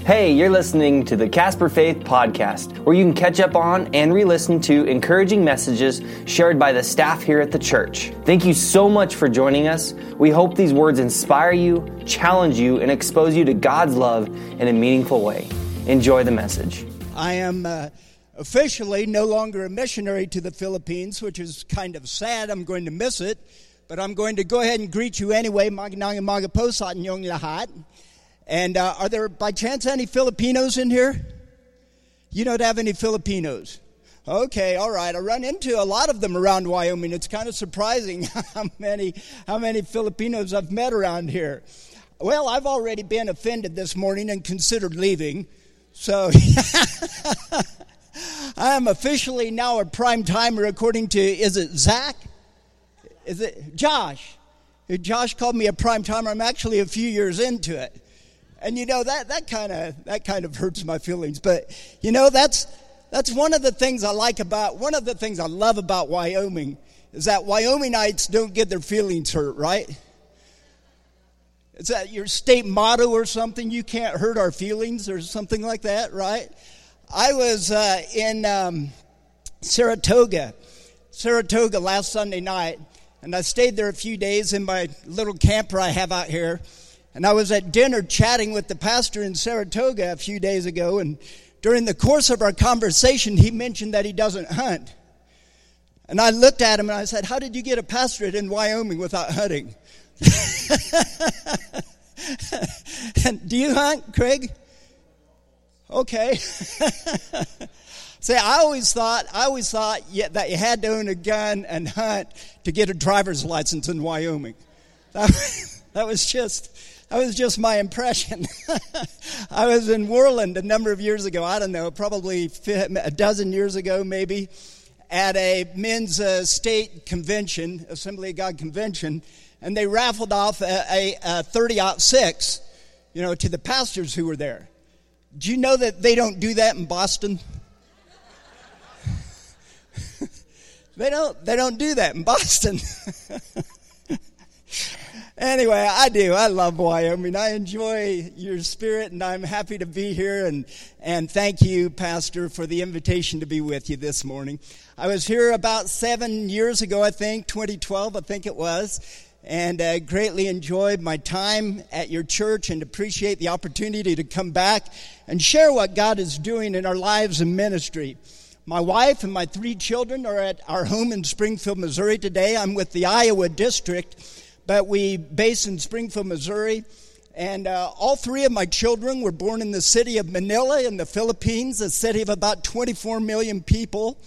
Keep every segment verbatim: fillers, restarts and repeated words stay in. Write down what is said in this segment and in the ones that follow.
Hey, you're listening to the Casper Faith Podcast, where you can catch up on and re-listen to encouraging messages shared by the staff here at the church. Thank you so much for joining us. We hope these words inspire you, challenge you, and expose you to God's love in a meaningful way. Enjoy the message. I am uh, officially no longer a missionary to the Philippines, which is kind of sad. I'm going to miss it, but I'm going to go ahead and greet you anyway. Magandang umaga po sa inyong lahat. And uh, are there, by chance, any Filipinos in here? You don't have any Filipinos. Okay, all right. I run into a lot of them around Wyoming. It's kind of surprising how many how many Filipinos I've met around here. Well, I've already been offended this morning and considered leaving. So I am officially now a prime timer according to, is it Zach? Is it Josh? Josh called me a prime timer. I'm actually a few years into it. And you know, that that kind of that kind of hurts my feelings. But you know, that's that's one of the things I like about one of the things I love about Wyoming is that Wyomingites don't get their feelings hurt, right? Is that your state motto or something? You can't hurt our feelings or something like that, right? I was uh, in um, Saratoga, Saratoga last Sunday night, and I stayed there a few days in my little camper I have out here. And I was at dinner chatting with the pastor in Saratoga a few days ago, and during the course of our conversation, he mentioned that he doesn't hunt. And I looked at him and I said, "How did you get a pastorate in Wyoming without hunting?" And do you hunt, Craig? Okay. See, I always thought, I always thought yeah, that you had to own a gun and hunt to get a driver's license in Wyoming. That, that was just... That was just my impression. I was in Worland a number of years ago, I don't know, probably a dozen years ago maybe, at a men's uh, state convention, Assembly of God convention, and they raffled off a, a, a thirty aught six, you know, to the pastors who were there. Do you know that they don't do that in Boston? they don't. They don't do that in Boston. Anyway, I do. I love Wyoming. I enjoy your spirit, and I'm happy to be here. And, and thank you, Pastor, for the invitation to be with you this morning. I was here about seven years ago, I think, twenty twelve, I think it was, and uh, greatly enjoyed my time at your church and appreciate the opportunity to come back and share what God is doing in our lives and ministry. My wife and my three children are at our home in Springfield, Missouri today. I'm with the Iowa District, but we base in Springfield, Missouri, and uh, all three of my children were born in the city of Manila in the Philippines, a city of about twenty-four million people,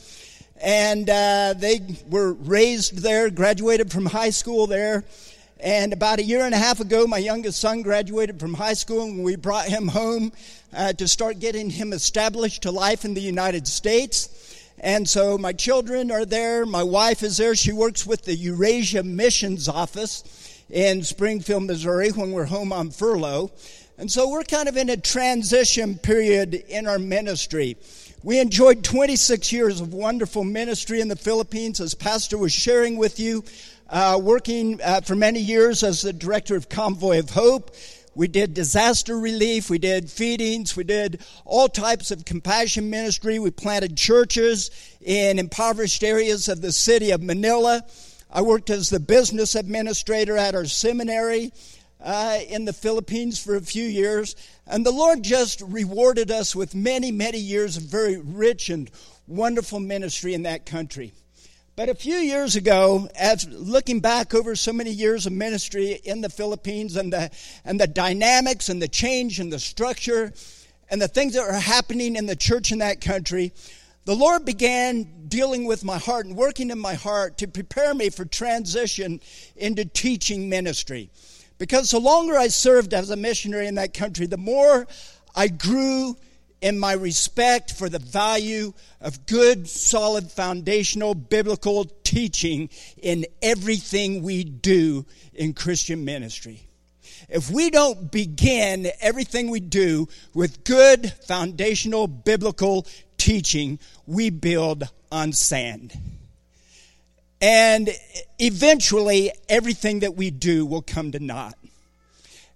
and uh, they were raised there, graduated from high school there, and about a year and a half ago, my youngest son graduated from high school, and we brought him home uh, to start getting him established to life in the United States. And so my children are there. My wife is there. She works with the Eurasia Missions Office in Springfield, Missouri, when we're home on furlough. And so we're kind of in a transition period in our ministry. We enjoyed twenty-six years of wonderful ministry in the Philippines, as Pastor was sharing with you, uh, working uh, for many years as the director of Convoy of Hope. We did disaster relief, we did feedings, we did all types of compassion ministry. We planted churches in impoverished areas of the city of Manila. I worked as the business administrator at our seminary uh, in the Philippines for a few years. And the Lord just rewarded us with many, many years of very rich and wonderful ministry in that country. But a few years ago, as looking back over so many years of ministry in the Philippines and the and the dynamics and the change and the structure and the things that were happening in the church in that country, the Lord began dealing with my heart and working in my heart to prepare me for transition into teaching ministry. Because the longer I served as a missionary in that country, the more I grew in my respect for the value of good, solid, foundational, biblical teaching in everything we do in Christian ministry. If we don't begin everything we do with good, foundational, biblical teaching, we build on sand. And eventually, everything that we do will come to naught.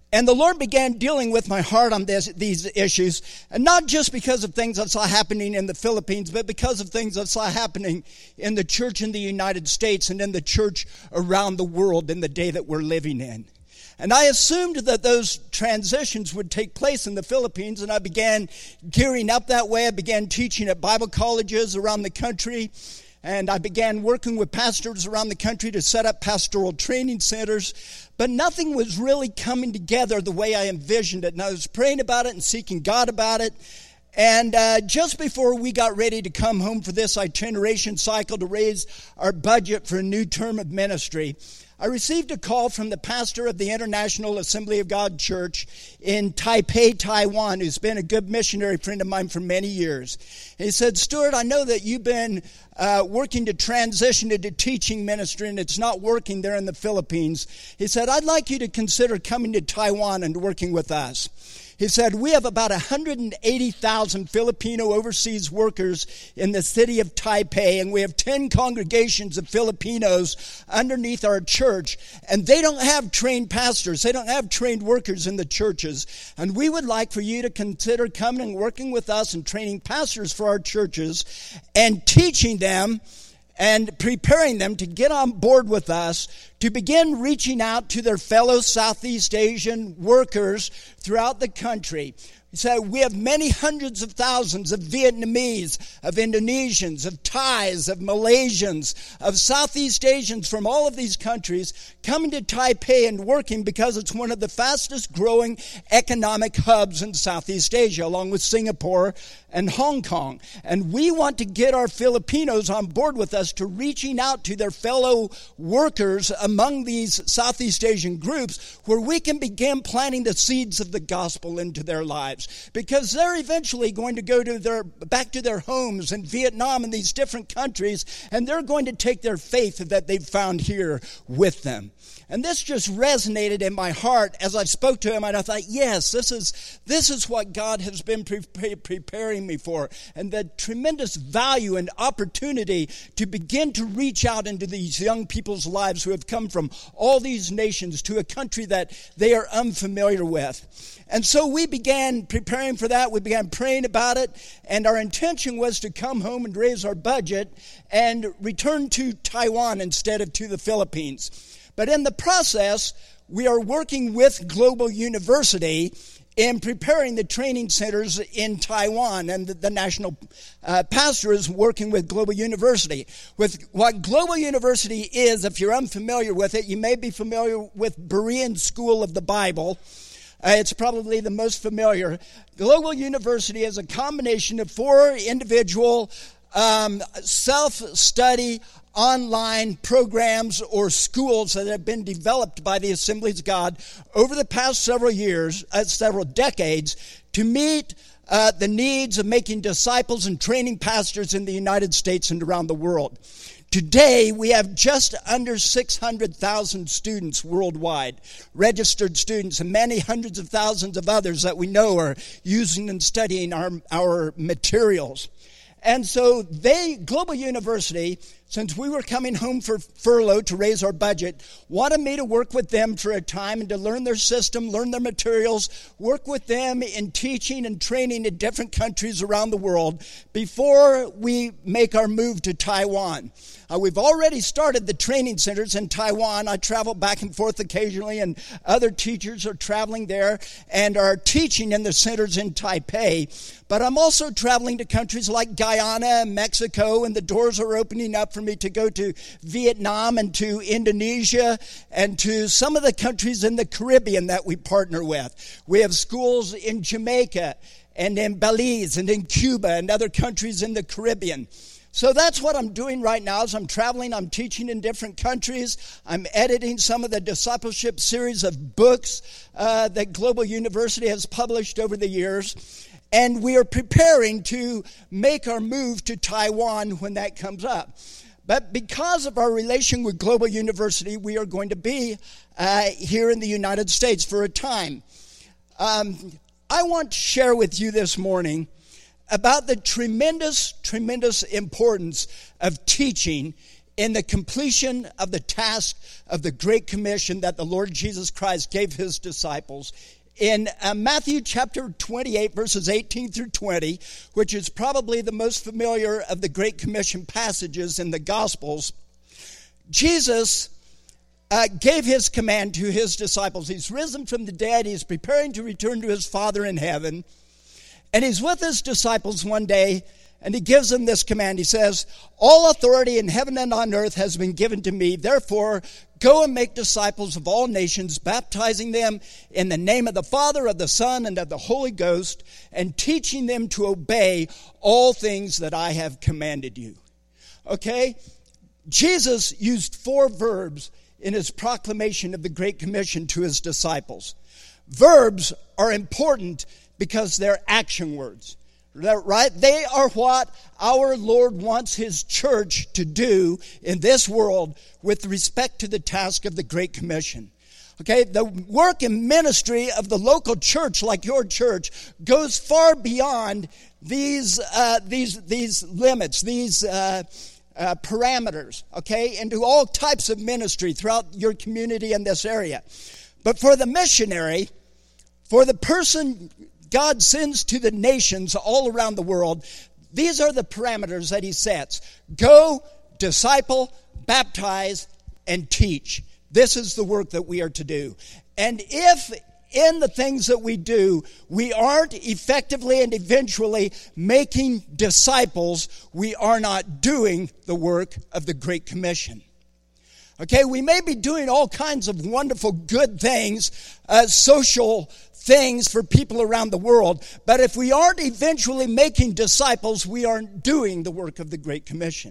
And the Lord began dealing with my heart on this, these issues, and not just because of things I saw happening in the Philippines, but because of things I saw happening in the church in the United States and in the church around the world in the day that we're living in. And I assumed that those transitions would take place in the Philippines, and I began gearing up that way. I began teaching at Bible colleges around the country, and I began working with pastors around the country to set up pastoral training centers. But nothing was really coming together the way I envisioned it. And I was praying about it and seeking God about it. And uh, just before we got ready to come home for this itineration cycle to raise our budget for a new term of ministry, I received a call from the pastor of the International Assembly of God Church in Taipei, Taiwan, who's been a good missionary friend of mine for many years. And he said, Stuart, I know that you've been uh, working to transition into teaching ministry, and it's not working there in the Philippines. He said, I'd like you to consider coming to Taiwan and working with us. He said, we have about one hundred eighty thousand Filipino overseas workers in the city of Taipei, and we have ten congregations of Filipinos underneath our church, and they don't have trained pastors. They don't have trained workers in the churches, and we would like for you to consider coming and working with us and training pastors for our churches and teaching them and preparing them to get on board with us to begin reaching out to their fellow Southeast Asian workers throughout the country. So we have many hundreds of thousands of Vietnamese, of Indonesians, of Thais, of Malaysians, of Southeast Asians from all of these countries coming to Taipei and working because it's one of the fastest growing economic hubs in Southeast Asia, along with Singapore and Hong Kong. And we want to get our Filipinos on board with us to reaching out to their fellow workers among these Southeast Asian groups where we can begin planting the seeds of the gospel into their lives. Because they're eventually going to go to their back to their homes in Vietnam and these different countries, and they're going to take their faith that they've found here with them. And this just resonated in my heart as I spoke to him, and I thought, yes, this is this is what God has been pre- pre- preparing me for, and the tremendous value and opportunity to begin to reach out into these young people's lives who have come from all these nations to a country that they are unfamiliar with. And so we began preparing for that. We began praying about it, and our intention was to come home and raise our budget and return to Taiwan instead of to the Philippines. But in the process, we are working with Global University in preparing the training centers in Taiwan, and the, the national uh, pastor is working with Global University. With what Global University is, if you're unfamiliar with it, you may be familiar with Berean School of the Bible. Uh, it's probably the most familiar. Global University is a combination of four individual um, self-study online programs or schools that have been developed by the Assemblies of God over the past several years, uh, several decades, to meet uh, the needs of making disciples and training pastors in the United States and around the world. Today, we have just under six hundred thousand students worldwide, registered students, and many hundreds of thousands of others that we know are using and studying our, our materials. And so they, Global University, since we were coming home for furlough to raise our budget, wanted me to work with them for a time and to learn their system, learn their materials, work with them in teaching and training in different countries around the world before we make our move to Taiwan. Uh, we've already started the training centers in Taiwan. I travel back and forth occasionally, and other teachers are traveling there and are teaching in the centers in Taipei. But I'm also traveling to countries like Guyana and Mexico, and the doors are opening up for me to go to Vietnam and to Indonesia and to some of the countries in the Caribbean that we partner with. We have schools in Jamaica and in Belize and in Cuba and other countries in the Caribbean. So that's what I'm doing right now. As I'm traveling, I'm teaching in different countries. I'm editing some of the discipleship series of books uh, that Global University has published over the years. And we are preparing to make our move to Taiwan when that comes up. But because of our relation with Global University, we are going to be uh, here in the United States for a time. Um, I want to share with you this morning about the tremendous, tremendous importance of teaching in the completion of the task of the Great Commission that the Lord Jesus Christ gave his disciples. In uh, Matthew chapter twenty-eight, verses eighteen through twenty, which is probably the most familiar of the Great Commission passages in the Gospels, Jesus uh, gave his command to his disciples. He's risen from the dead. He's preparing to return to his Father in heaven. And he's with his disciples one day, and he gives them this command. He says, all authority in heaven and on earth has been given to me. Therefore, go and make disciples of all nations, baptizing them in the name of the Father, of the Son, and of the Holy Ghost, and teaching them to obey all things that I have commanded you. Okay? Jesus used four verbs in his proclamation of the Great Commission to his disciples. Verbs are important because they're action words. Right? They are what our Lord wants his church to do in this world with respect to the task of the Great Commission. Okay, the work and ministry of the local church, like your church, goes far beyond these uh, these these limits, these uh, uh, parameters. Okay, into all types of ministry throughout your community in this area. But for the missionary, for the person God sends to the nations all around the world, these are the parameters that he sets. Go, disciple, baptize, and teach. This is the work that we are to do. And if in the things that we do, we aren't effectively and eventually making disciples, we are not doing the work of the Great Commission. Okay, we may be doing all kinds of wonderful good things, uh, social things for people around the world, but if we aren't eventually making disciples, we aren't doing the work of the Great Commission.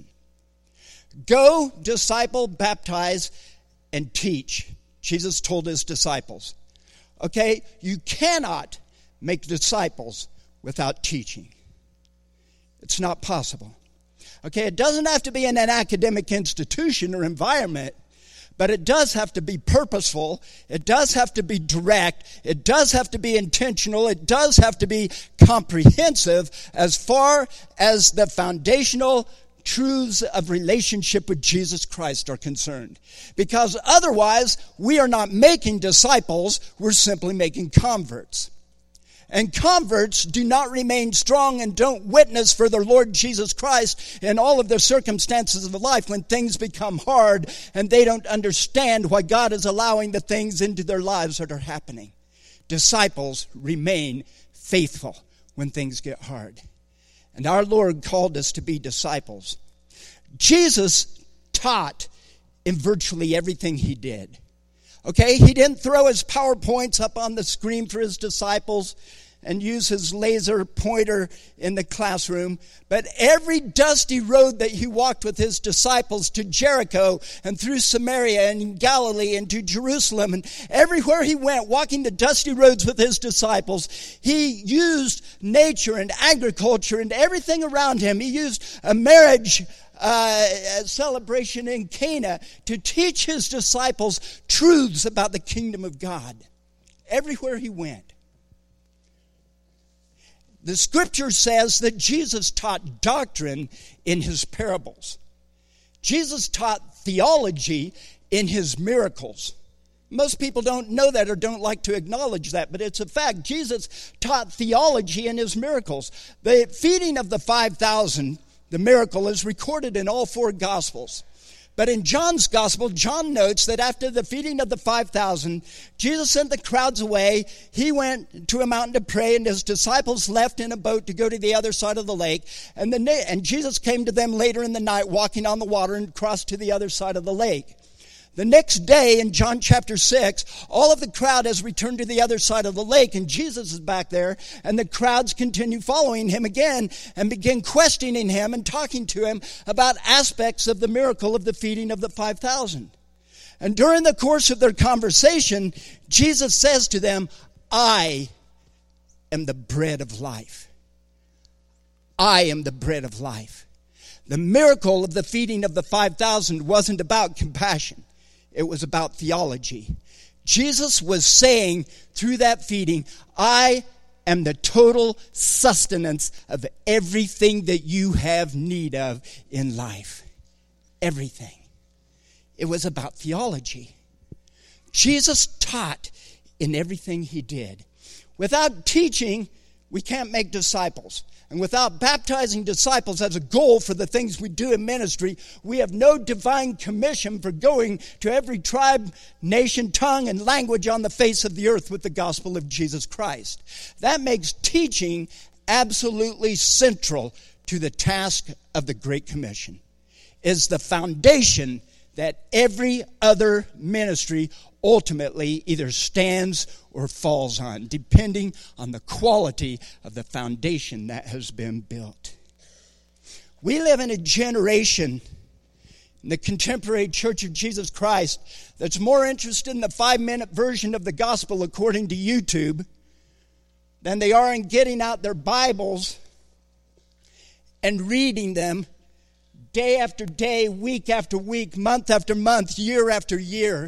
Go, disciple, baptize, and teach. Jesus told his disciples. Okay, you cannot make disciples without teaching. It's not possible. Okay, it doesn't have to be in an academic institution or environment, but it does have to be purposeful. It does have to be direct. It does have to be intentional. It does have to be comprehensive as far as the foundational truths of relationship with Jesus Christ are concerned. Because otherwise, we are not making disciples. We're simply making converts. And converts do not remain strong and don't witness for their Lord Jesus Christ in all of their circumstances of life when things become hard and they don't understand why God is allowing the things into their lives that are happening. Disciples remain faithful when things get hard. And our Lord called us to be disciples. Jesus taught in virtually everything he did. Okay, he didn't throw his PowerPoints up on the screen for his disciples and use his laser pointer in the classroom. But every dusty road that he walked with his disciples to Jericho and through Samaria and Galilee and to Jerusalem and everywhere he went, walking the dusty roads with his disciples, he used nature and agriculture and everything around him. He used a marriage Uh, a celebration in Cana to teach his disciples truths about the kingdom of God everywhere he went. The scripture says that Jesus taught doctrine in his parables. Jesus taught theology in his miracles. Most people don't know that or don't like to acknowledge that, but it's a fact. Jesus taught theology in his miracles. The feeding of the five thousand, the miracle, is recorded in all four Gospels. But in John's Gospel, John notes that after the feeding of the five thousand, Jesus sent the crowds away. He went to a mountain to pray, and his disciples left in a boat to go to the other side of the lake. And, the, and Jesus came to them later in the night, walking on the water, and crossed to the other side of the lake. The next day in John chapter six, all of the crowd has returned to the other side of the lake, and Jesus is back there, and the crowds continue following him again and begin questioning him and talking to him about aspects of the miracle of the feeding of the five thousand. And during the course of their conversation, Jesus says to them, I am the bread of life. I am the bread of life. The miracle of the feeding of the five thousand wasn't about compassion. It was about theology. Jesus was saying through that feeding, I am the total sustenance of everything that you have need of in life. everything. It was about theology. Jesus taught in everything he did. Without teaching, we can't make disciples. And without baptizing disciples as a goal for the things we do in ministry, we have no divine commission for going to every tribe, nation, tongue, and language on the face of the earth with the gospel of Jesus Christ. That makes teaching absolutely central to the task of the Great Commission. Is the foundation that every other ministry ultimately either stands or falls on, depending on the quality of the foundation that has been built. We live in a generation in the contemporary Church of Jesus Christ that's more interested in the five-minute version of the gospel according to YouTube than they are in getting out their Bibles and reading them day after day, week after week, month after month, year after year.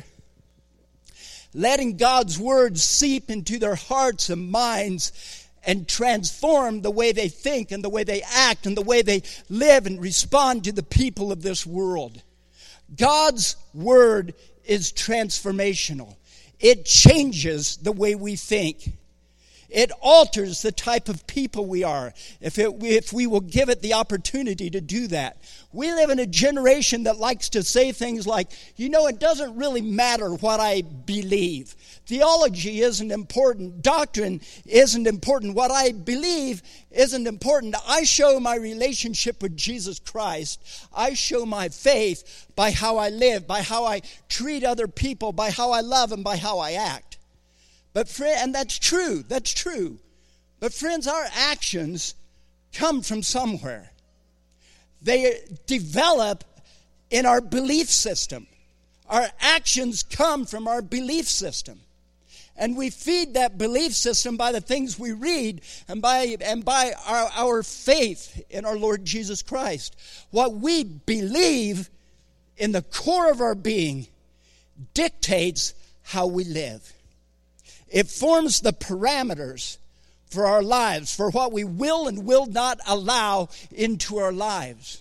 Letting God's word seep into their hearts and minds and transform the way they think and the way they act and the way they live and respond to the people of this world. God's word is transformational. It changes the way we think. It alters the type of people we are if, it, if we will give it the opportunity to do that. We live in a generation that likes to say things like, you know, it doesn't really matter what I believe. Theology isn't important. Doctrine isn't important. What I believe isn't important. I show my relationship with Jesus Christ. I show my faith by how I live, by how I treat other people, by how I love, and by how I act. But friend, and that's true, that's true. But friends, our actions come from somewhere. They develop in our belief system. Our actions come from our belief system. And we feed that belief system by the things we read and by and by our, our faith in our Lord Jesus Christ. What we believe in the core of our being dictates how we live. It forms the parameters for our lives, for what we will and will not allow into our lives.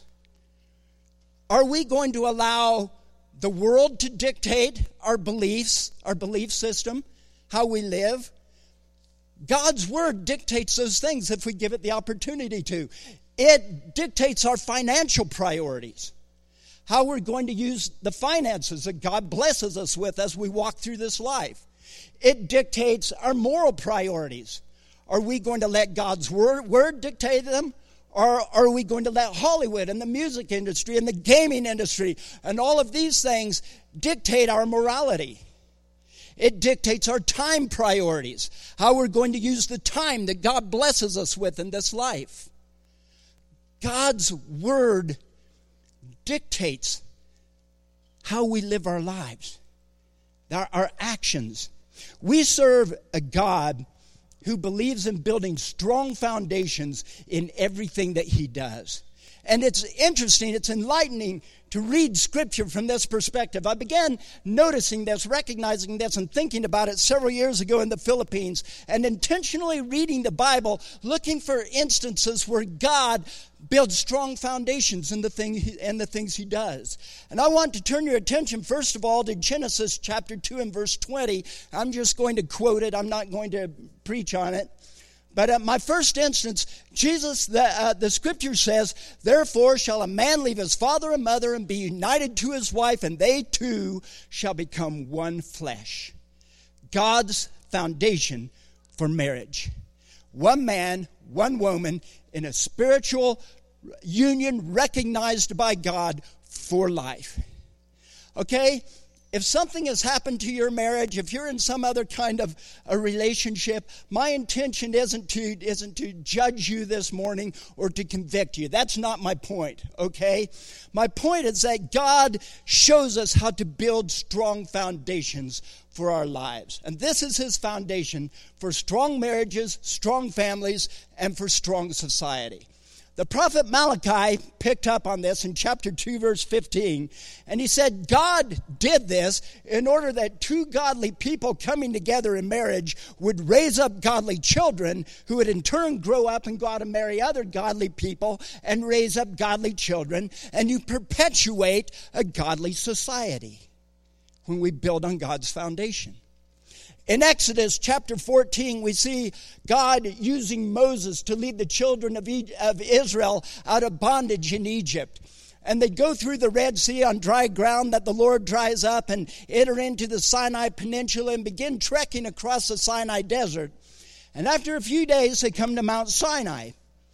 Are we going to allow the world to dictate our beliefs, our belief system, how we live? God's word dictates those things if we give it the opportunity to. It dictates our financial priorities, how we're going to use the finances that God blesses us with as we walk through this life. It dictates our moral priorities. Are we going to let God's word, word dictate them? Or are we going to let Hollywood and the music industry and the gaming industry and all of these things dictate our morality? It dictates our time priorities, how we're going to use the time that God blesses us with in this life. God's word dictates how we live our lives, our, our actions. We serve a God who believes in building strong foundations in everything that he does. And it's interesting, it's enlightening to read Scripture from this perspective. I began noticing this, recognizing this, and thinking about it several years ago in the Philippines, and intentionally reading the Bible, looking for instances where God builds strong foundations in the thing he, and the things he does. And I want to turn your attention, first of all, to Genesis chapter two and verse twenty. I'm just going to quote it. I'm not going to preach on it. But at my first instance, Jesus, the, uh, the scripture says, therefore shall a man leave his father and mother and be united to his wife, and they two shall become one flesh. God's foundation for marriage. One man, one woman in a spiritual union recognized by God for life. Okay? If something has happened to your marriage, if you're in some other kind of a relationship, my intention isn't to isn't to judge you this morning or to convict you. That's not my point, okay? My point is that God shows us how to build strong foundations for our lives. And this is his foundation for strong marriages, strong families, and for strong society. The prophet Malachi picked up on this in chapter two, verse fifteen, and he said God did this in order that two godly people coming together in marriage would raise up godly children who would in turn grow up and go out and marry other godly people and raise up godly children, and you perpetuate a godly society when we build on God's foundation. In Exodus chapter fourteen, we see God using Moses to lead the children of Israel out of bondage in Egypt. And they go through the Red Sea on dry ground that the Lord dries up and enter into the Sinai Peninsula and begin trekking across the Sinai Desert. And after a few days, they come to Mount Sinai.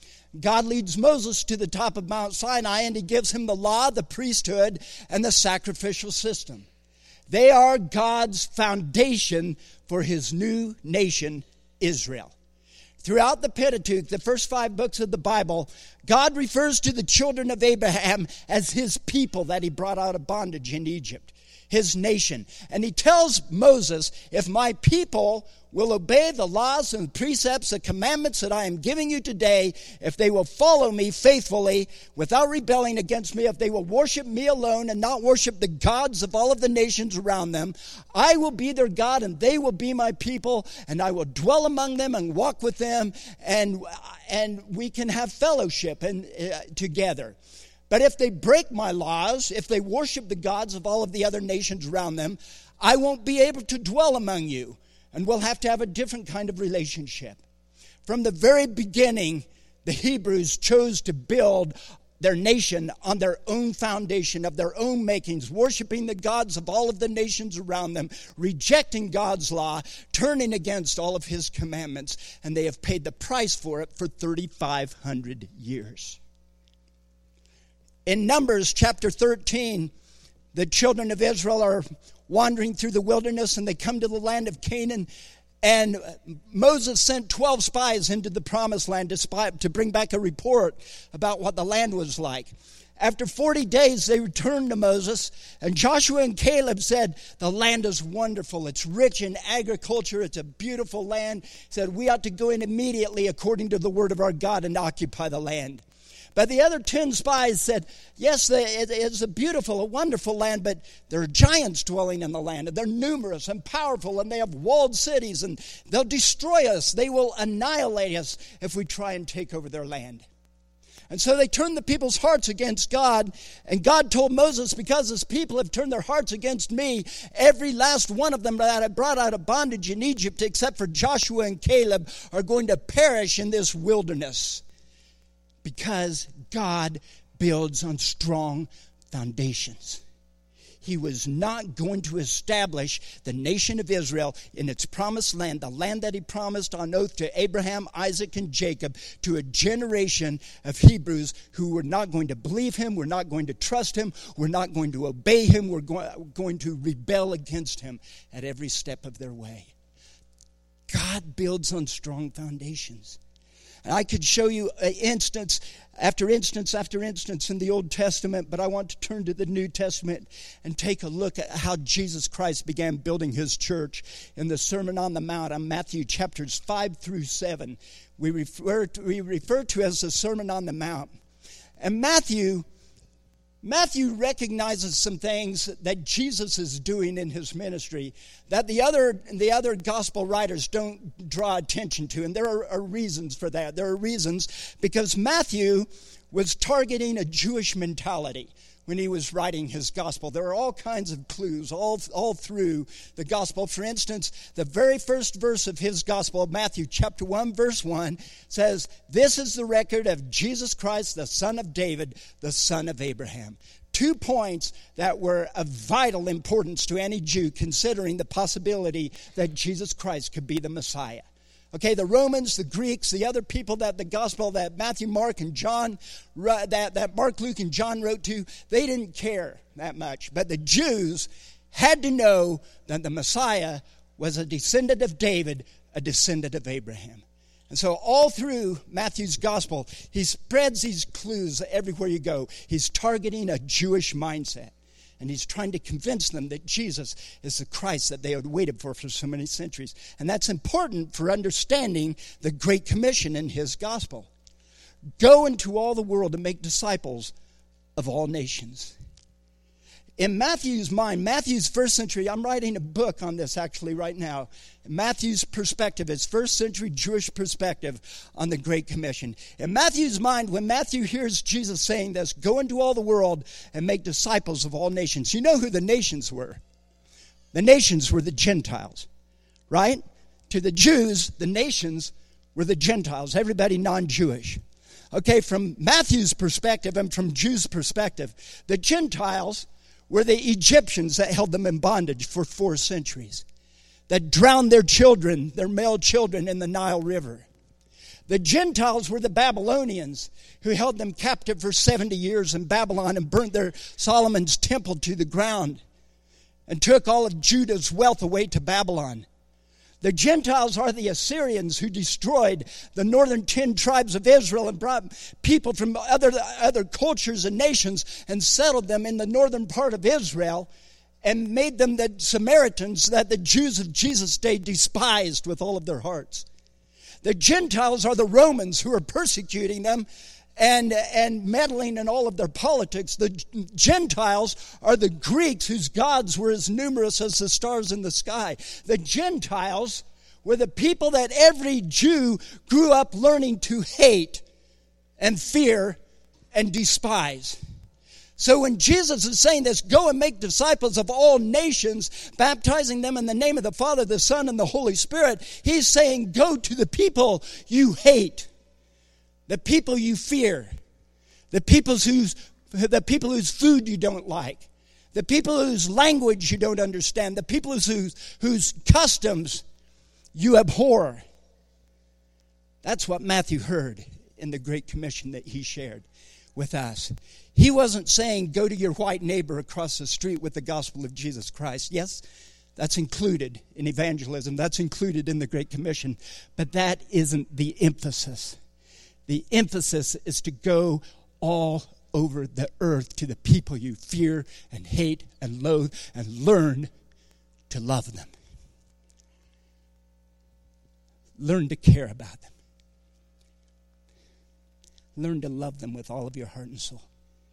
God leads Moses to the top of Mount Sinai, and he gives him the law, the priesthood, and the sacrificial system. They are God's foundation for his new nation, Israel. Throughout the Pentateuch, the first five books of the Bible, God refers to the children of Abraham as his people that he brought out of bondage in Egypt, his nation. And he tells Moses, if my people will obey the laws and precepts, the commandments that I am giving you today, if they will follow me faithfully without rebelling against me, if they will worship me alone and not worship the gods of all of the nations around them, I will be their God and they will be my people, and I will dwell among them and walk with them, and and we can have fellowship and uh, together. But if they break my laws, if they worship the gods of all of the other nations around them, I won't be able to dwell among you. And we'll have to have a different kind of relationship. From the very beginning, the Hebrews chose to build their nation on their own foundation of their own makings, worshiping the gods of all of the nations around them, rejecting God's law, turning against all of his commandments, and they have paid the price for it for thirty-five hundred years. In Numbers chapter thirteen, the children of Israel are wandering through the wilderness, and they come to the land of Canaan, and Moses sent twelve spies into the promised land to, spy, to bring back a report about what the land was like. After forty days, they returned to Moses, and Joshua and Caleb said, the land is wonderful. It's rich in agriculture. It's a beautiful land. He said, we ought to go in immediately according to the word of our God and occupy the land. But the other ten spies said, yes, it's a beautiful, a wonderful land, but there are giants dwelling in the land, and they're numerous and powerful, and they have walled cities, and they'll destroy us. They will annihilate us if we try and take over their land. And so they turned the people's hearts against God, and God told Moses, because his people have turned their hearts against me, every last one of them that I brought out of bondage in Egypt, except for Joshua and Caleb, are going to perish in this wilderness. Because God builds on strong foundations. He was not going to establish the nation of Israel in its promised land, the land that he promised on oath to Abraham, Isaac, and Jacob, to a generation of Hebrews who were not going to believe him, were not going to trust him, were not going to obey him, were go- going to rebel against him at every step of their way. God builds on strong foundations. And I could show you instance after instance after instance in the Old Testament, but I want to turn to the New Testament and take a look at how Jesus Christ began building his church in the Sermon on the Mount on Matthew chapters five through seven. We refer to, we refer to as the Sermon on the Mount. And Matthew Matthew recognizes some things that Jesus is doing in his ministry that the other the other gospel writers don't draw attention to. And there are, are reasons for that. There are reasons because Matthew was targeting a Jewish mentality when he was writing his gospel. There are all kinds of clues all, all through the gospel. For instance, the very first verse of his gospel, Matthew chapter one, verse one, says, "This is the record of Jesus Christ, the son of David, the son of Abraham." Two points that were of vital importance to any Jew considering the possibility that Jesus Christ could be the Messiah. Okay, the Romans, the Greeks, the other people that the gospel that Matthew, Mark, and John, that, that Mark, Luke, and John wrote to, they didn't care that much. But the Jews had to know that the Messiah was a descendant of David, a descendant of Abraham. And so all through Matthew's gospel, he spreads these clues everywhere you go. He's targeting a Jewish mindset. And he's trying to convince them that Jesus is the Christ that they had waited for for so many centuries. And that's important for understanding the Great Commission in his gospel. Go into all the world and make disciples of all nations. In Matthew's mind, Matthew's first century, I'm writing a book on this actually right now. Matthew's perspective, his first century Jewish perspective on the Great Commission. In Matthew's mind, when Matthew hears Jesus saying this, go into all the world and make disciples of all nations. You know who the nations were? The nations were the Gentiles, right? To the Jews, the nations were the Gentiles, everybody non-Jewish. Okay, from Matthew's perspective and from Jews' perspective, the Gentiles were the Egyptians that held them in bondage for four centuries, that drowned their children, their male children, in the Nile River. The Gentiles were the Babylonians who held them captive for seventy years in Babylon and burnt their Solomon's temple to the ground and took all of Judah's wealth away to Babylon. The Gentiles are the Assyrians who destroyed the northern ten tribes of Israel and brought people from other, other cultures and nations and settled them in the northern part of Israel and made them the Samaritans that the Jews of Jesus' day despised with all of their hearts. The Gentiles are the Romans who are persecuting them and, and meddling in all of their politics. The Gentiles are the Greeks whose gods were as numerous as the stars in the sky. The Gentiles were the people that every Jew grew up learning to hate and fear and despise. So when Jesus is saying this, go and make disciples of all nations, baptizing them in the name of the Father, the Son, and the Holy Spirit, he's saying go to the people you hate. The people you fear, the people whose the people whose food you don't like, the people whose language you don't understand, the people whose whose customs you abhor. That's what Matthew heard in the Great Commission that he shared with us. He wasn't saying go to your white neighbor across the street with the gospel of Jesus Christ. Yes, that's included in evangelism. That's included in the Great Commission. But that isn't the emphasis. The emphasis is to go all over the earth to the people you fear and hate and loathe and learn to love them. Learn to care about them. Learn to love them with all of your heart and soul.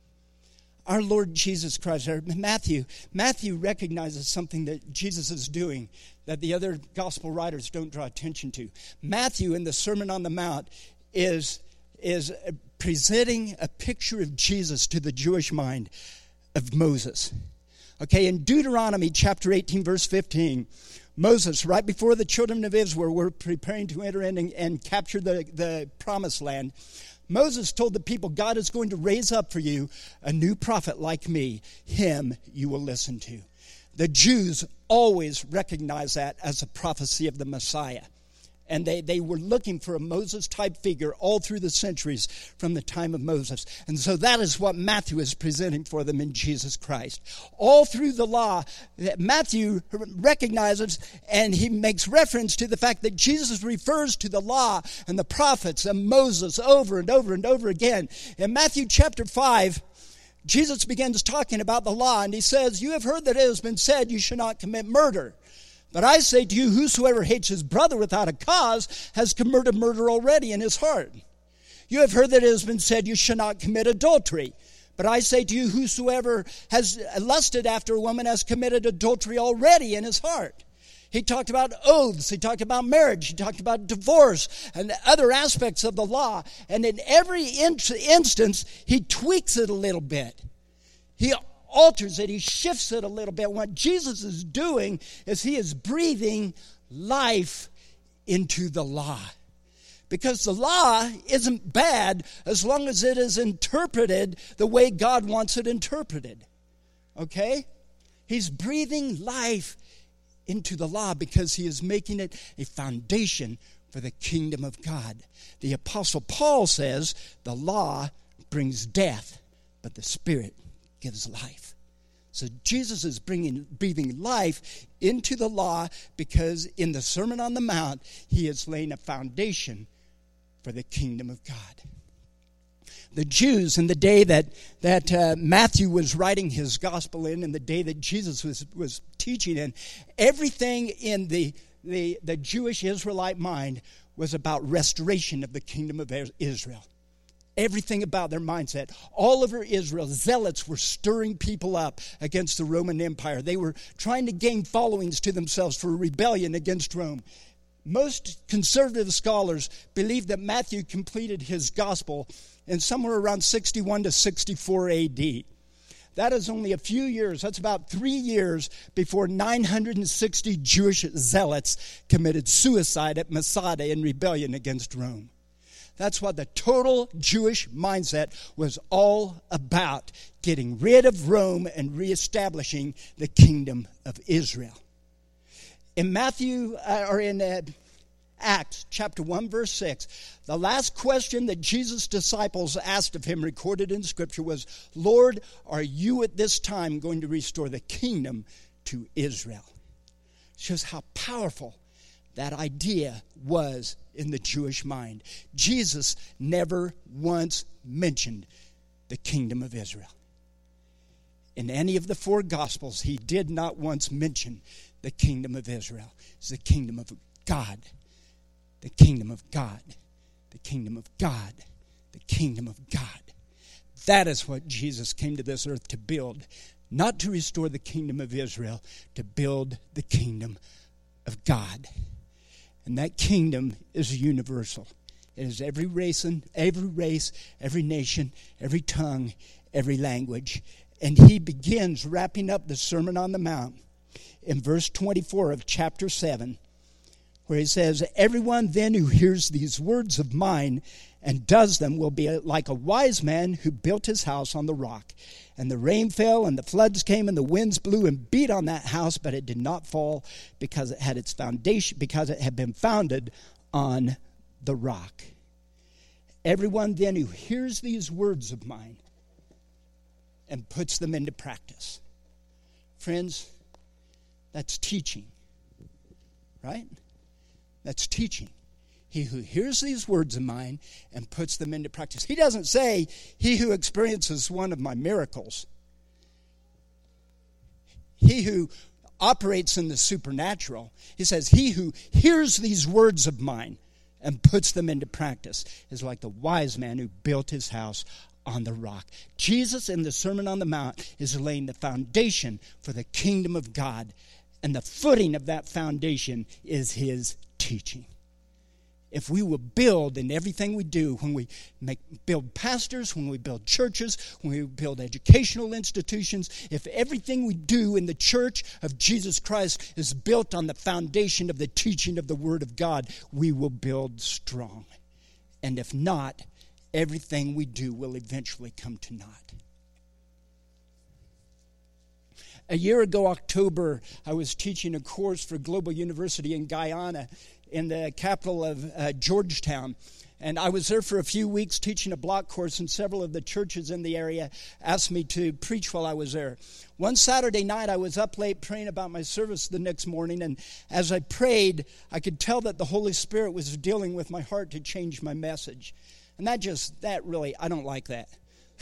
Our Lord Jesus Christ, or Matthew, Matthew recognizes something that Jesus is doing that the other gospel writers don't draw attention to. Matthew, in the Sermon on the Mount, is, is presenting a picture of Jesus to the Jewish mind of Moses. Okay, in Deuteronomy chapter eighteen, verse fifteen, Moses, right before the children of Israel were preparing to enter in and, and capture the, the promised land, Moses told the people, God is going to raise up for you a new prophet like me. Him you will listen to. The Jews always recognized that as a prophecy of the Messiah. And they, they were looking for a Moses-type figure all through the centuries from the time of Moses. And so that is what Matthew is presenting for them in Jesus Christ. All through the law, Matthew recognizes and he makes reference to the fact that Jesus refers to the law and the prophets and Moses over and over and over again. In Matthew chapter five, Jesus begins talking about the law and he says, you have heard that it has been said you should not commit murder. But I say to you, whosoever hates his brother without a cause has committed murder already in his heart. You have heard that it has been said, you shall not commit adultery. But I say to you, whosoever has lusted after a woman has committed adultery already in his heart. He talked about oaths. He talked about marriage. He talked about divorce and other aspects of the law. And in every in- instance, he tweaks it a little bit. He alters it, he shifts it a little bit. What Jesus is doing is he is breathing life into the law. Because the law isn't bad as long as it is interpreted the way God wants it interpreted. Okay? He's breathing life into the law because he is making it a foundation for the kingdom of God. The Apostle Paul says the law brings death, but the Spirit gives life. So Jesus is bringing, breathing life into the law because in the Sermon on the Mount, he is laying a foundation for the kingdom of God. The Jews in the day that, that uh, Matthew was writing his gospel in, and the day that Jesus was, was teaching in, everything in the, the, the Jewish Israelite mind was about restoration of the kingdom of Israel. everything about their mindset. All over Israel, zealots were stirring people up against the Roman Empire. They were trying to gain followings to themselves for a rebellion against Rome. Most conservative scholars believe that Matthew completed his gospel in somewhere around sixty-one to sixty-four A D. That is only a few years, that's about three years before nine hundred sixty Jewish zealots committed suicide at Masada in rebellion against Rome. That's what the total Jewish mindset was all about, getting rid of Rome and reestablishing the kingdom of Israel. In Matthew, uh, or in uh, Acts chapter one, verse six, the last question that Jesus' disciples asked of him, recorded in Scripture, was, Lord, are you at this time going to restore the kingdom to Israel? It shows how powerful that idea was in the Jewish mind. Jesus never once mentioned the kingdom of Israel. In any of the four Gospels, he did not once mention the kingdom of Israel. It's the kingdom of God. The kingdom of God. The kingdom of God. The kingdom of God. That is what Jesus came to this earth to build. Not to restore the kingdom of Israel, to build the kingdom of God. And that kingdom is universal. It is every race, and every race, every nation, every tongue, every language. And he begins wrapping up the Sermon on the Mount in verse twenty-four of chapter seven, where he says, everyone then who hears these words of mine and does them will be like a wise man who built his house on the rock. And the rain fell, and the floods came, and the winds blew and beat on that house, but it did not fall because it had its foundation, because it had been founded on the rock. Everyone then who hears these words of mine and puts them into practice. Friends, that's teaching, right? That's teaching. He who hears these words of mine and puts them into practice. He doesn't say, he who experiences one of my miracles. He who operates in the supernatural. He says, he who hears these words of mine and puts them into practice is like the wise man who built his house on the rock. Jesus in the Sermon on the Mount is laying the foundation for the kingdom of God. And the footing of that foundation is his teaching. If we will build in everything we do, when we make, build pastors, when we build churches, when we build educational institutions, if everything we do in the church of Jesus Christ is built on the foundation of the teaching of the Word of God, we will build strong. And if not, everything we do will eventually come to naught. A year ago, October, I was teaching a course for Global University in Guyana, in the capital of uh, Georgetown. And I was there for a few weeks teaching a block course, and several of the churches in the area asked me to preach while I was there. One Saturday night, I was up late praying about my service the next morning, and as I prayed, I could tell that the Holy Spirit was dealing with my heart to change my message. And that just, that really, I don't like that.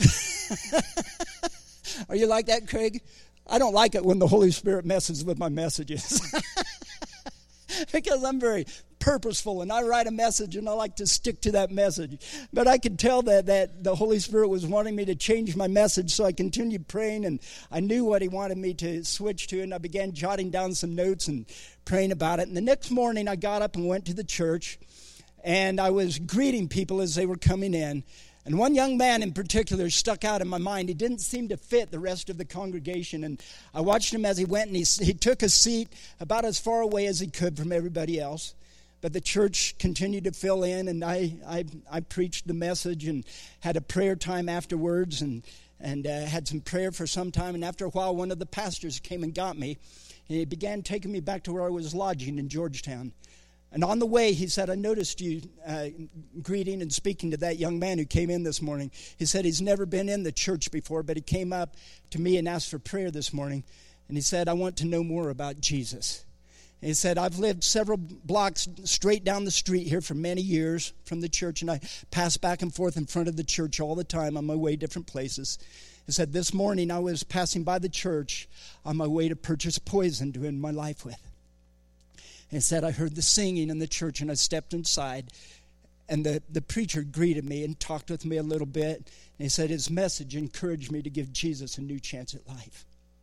Are you like that, Craig? I don't like it when the Holy Spirit messes with my messages. Because I'm very purposeful, and I write a message, and I like to stick to that message. But I could tell that, that the Holy Spirit was wanting me to change my message, so I continued praying, and I knew what he wanted me to switch to, and I began jotting down some notes and praying about it. And the next morning, I got up and went to the church, and I was greeting people as they were coming in. And one young man in particular stuck out in my mind. He didn't seem to fit the rest of the congregation. And I watched him as he went, and he, he took a seat about as far away as he could from everybody else. But the church continued to fill in, and I I, I preached the message and had a prayer time afterwards, and, and uh, had some prayer for some time. And after a while, one of the pastors came and got me. And he began taking me back to where I was lodging in Georgetown. And on the way, he said, I noticed you uh, greeting and speaking to that young man who came in this morning. He said he's never been in the church before, but he came up to me and asked for prayer this morning. And he said, I want to know more about Jesus. And he said, I've lived several blocks straight down the street here for many years from the church, and I pass back and forth in front of the church all the time on my way to different places. He said, this morning I was passing by the church on my way to purchase poison to end my life with. And said, I heard the singing in the church, and I stepped inside, and the, the preacher greeted me and talked with me a little bit. And he said his message encouraged me to give Jesus a new chance at life.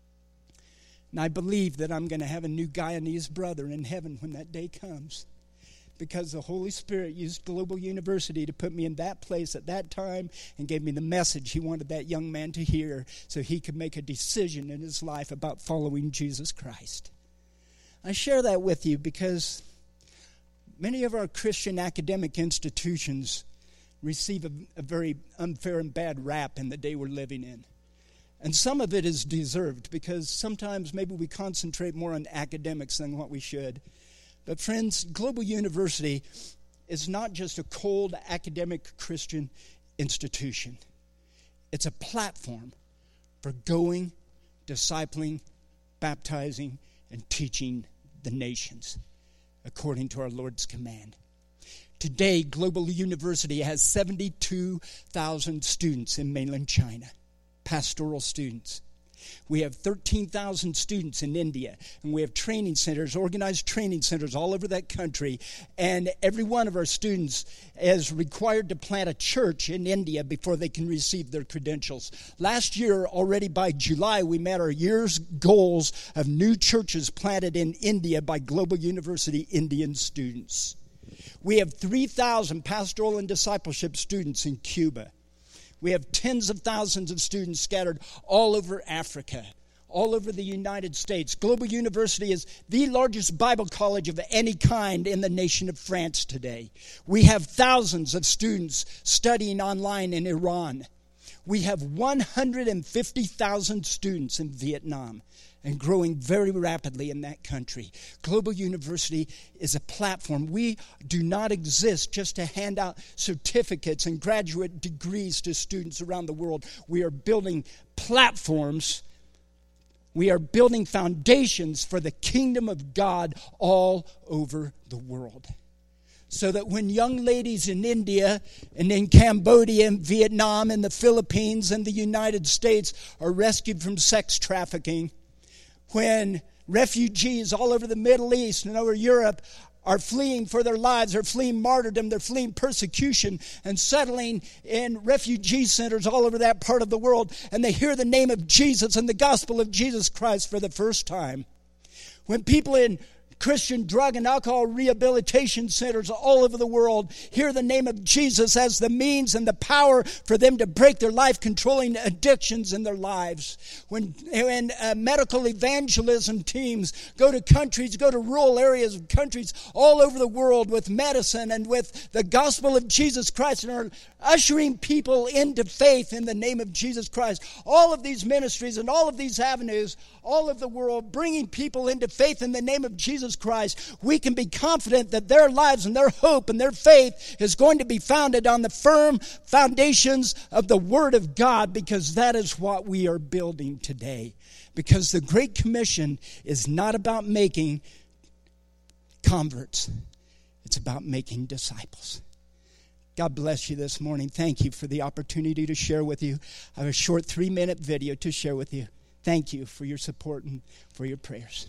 And I believe that I'm going to have a new Guyanese brother in heaven when that day comes, because the Holy Spirit used Global University to put me in that place at that time and gave me the message he wanted that young man to hear so he could make a decision in his life about following Jesus Christ. I share that with you because many of our Christian academic institutions receive a, a very unfair and bad rap in the day we're living in. And some of it is deserved because sometimes maybe we concentrate more on academics than what we should. But friends, Global University is not just a cold academic Christian institution. It's a platform for going, discipling, baptizing, and teaching the nations according to our Lord's command. Today, Global University has seventy-two thousand students in mainland China, pastoral students. We have thirteen thousand students in India, and we have training centers, organized training centers all over that country. And every one of our students is required to plant a church in India before they can receive their credentials. Last year, already by July, we met our year's goals of new churches planted in India by Global University Indian students. We have three thousand pastoral and discipleship students in Cuba. We have tens of thousands of students scattered all over Africa, all over the United States. Global University is the largest Bible college of any kind in the nation of France today. We have thousands of students studying online in Iran. We have one hundred fifty thousand students in Vietnam and growing very rapidly in that country. Global University is a platform. We do not exist just to hand out certificates and graduate degrees to students around the world. We are building platforms. We are building foundations for the kingdom of God all over the world. So that when young ladies in India and in Cambodia and Vietnam and the Philippines and the United States are rescued from sex trafficking, when refugees all over the Middle East and over Europe are fleeing for their lives, they're fleeing martyrdom, they're fleeing persecution and settling in refugee centers all over that part of the world, and they hear the name of Jesus and the gospel of Jesus Christ for the first time. When people in Christian drug and alcohol rehabilitation centers all over the world hear the name of Jesus as the means and the power for them to break their life-controlling addictions in their lives. When, when uh, medical evangelism teams go to countries, go to rural areas of countries all over the world with medicine and with the gospel of Jesus Christ and are ushering people into faith in the name of Jesus Christ. All of these ministries and all of these avenues, all of the world, bringing people into faith in the name of Jesus Christ, we can be confident that their lives and their hope and their faith is going to be founded on the firm foundations of the Word of God, because that is what we are building today. Because the Great Commission is not about making converts. It's about making disciples. God bless you this morning. Thank you for the opportunity to share with you. I have a short three-minute video to share with you. Thank you for your support and for your prayers.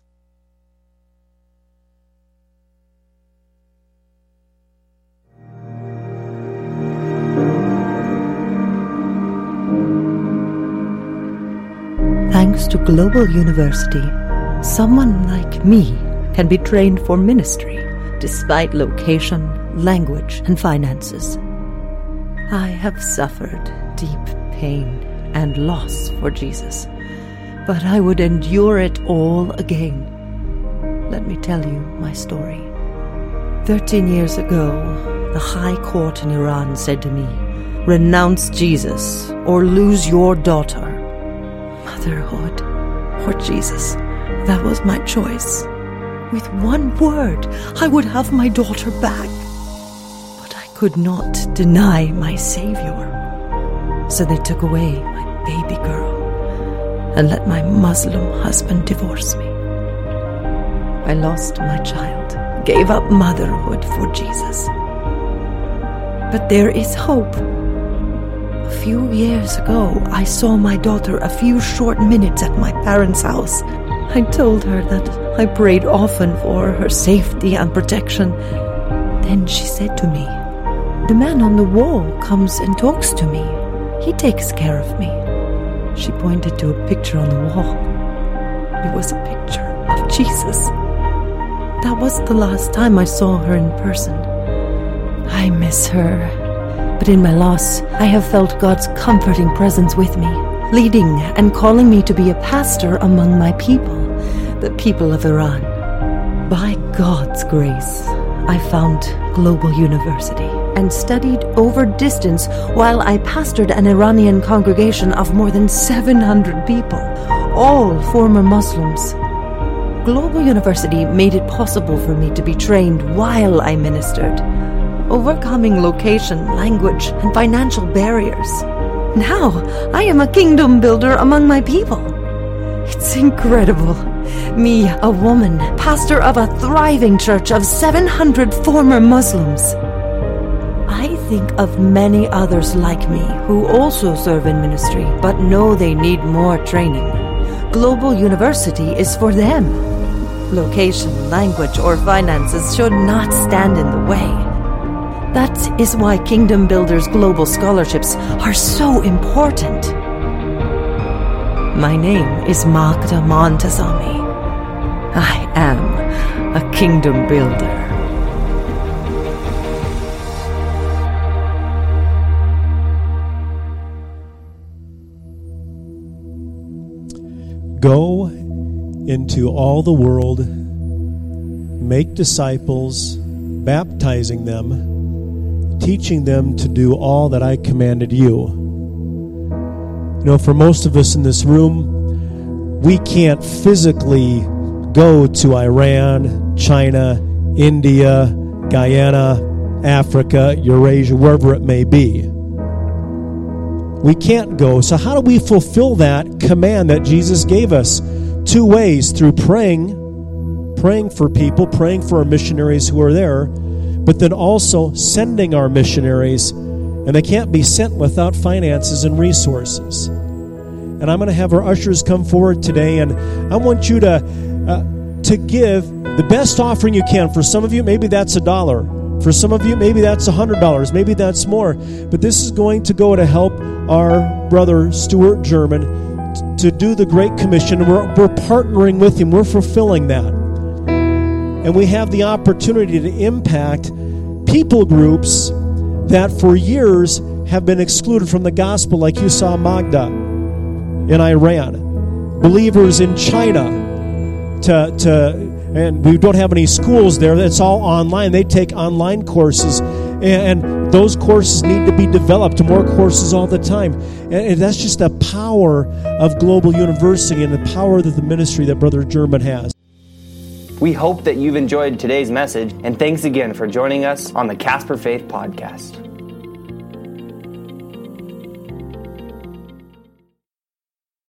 Thanks to Global University, someone like me can be trained for ministry despite location, language, and finances. I have suffered deep pain and loss for Jesus, but I would endure it all again. Let me tell you my story. Thirteen years ago, the High Court in Iran said to me, "Renounce Jesus or lose your daughter." Motherhood or Jesus, that was my choice. With one word, I would have my daughter back. But I could not deny my Savior. So they took away my baby girl and let my Muslim husband divorce me. I lost my child, gave up motherhood for Jesus. But there is hope. A few years ago, I saw my daughter a few short minutes at my parents' house. I told her that I prayed often for her safety and protection. Then she said to me, The man on the wall comes and talks to me. He takes care of me. She pointed to a picture on the wall. It was a picture of Jesus. That was the last time I saw her in person. I miss her. But in my loss, I have felt God's comforting presence with me, leading and calling me to be a pastor among my people, the people of Iran. By God's grace, I found Global University and studied over distance while I pastored an Iranian congregation of more than seven hundred people, all former Muslims. Global University made it possible for me to be trained while I ministered, overcoming location, language, and financial barriers. Now, I am a kingdom builder among my people. It's incredible. Me, a woman, pastor of a thriving church of seven hundred former Muslims. I think of many others like me who also serve in ministry, but know they need more training. Global University is for them. Location, language, or finances should not stand in the way. That is why Kingdom Builders Global Scholarships are so important. My name is Magda Montazami. I am a kingdom builder. Go into all the world, make disciples, baptizing them, teaching them to do all that I commanded you. You know, for most of us in this room, we can't physically go to Iran, China, India, Guyana, Africa, Eurasia, wherever it may be. We can't go. So how do we fulfill that command that Jesus gave us? Two ways: through praying, praying for people, praying for our missionaries who are there, but then also sending our missionaries, and they can't be sent without finances and resources. And I'm going to have our ushers come forward today, and I want you to uh, to give the best offering you can. For some of you, maybe that's a dollar. For some of you, maybe that's a hundred dollars. Maybe that's more. But this is going to go to help our brother Stuart German t- to do the Great Commission. We're, we're partnering with him. We're fulfilling that. And we have the opportunity to impact people groups that for years have been excluded from the gospel, like you saw Magda in Iran. Believers in China to to and we don't have any schools there. It's all online. They take online courses, and, and those courses need to be developed. More courses all the time. And, and that's just the power of Global University and the power of the ministry that Brother German has. We hope that you've enjoyed today's message, and thanks again for joining us on the Casper Faith Podcast.